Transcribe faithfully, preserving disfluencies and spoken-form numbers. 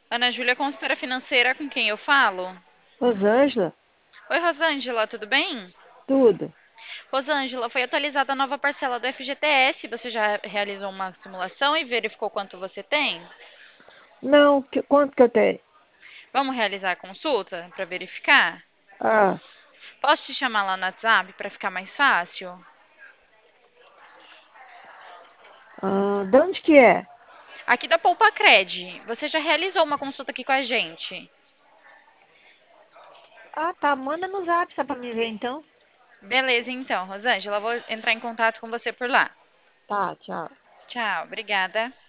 Ana Júlia, consultora financeira, com quem eu falo? Rosângela, Oi, Rosângela, tudo bem? tudo. Rosângela, foi atualizada a nova parcela do F G T S. Você já realizou uma simulação e verificou quanto você tem? Não, que- quanto que eu tenho? Vamos realizar a consulta para verificar? Ah, Posso te chamar lá no WhatsApp para ficar mais fácil? ah, de onde que é? Aqui da Poupa Cred. Você já realizou uma consulta aqui com a gente? Ah, tá, manda no zap só pra me ver então. Beleza, então, Rosângela, eu vou entrar em contato com você por lá. Tá, tchau. Tchau, obrigada.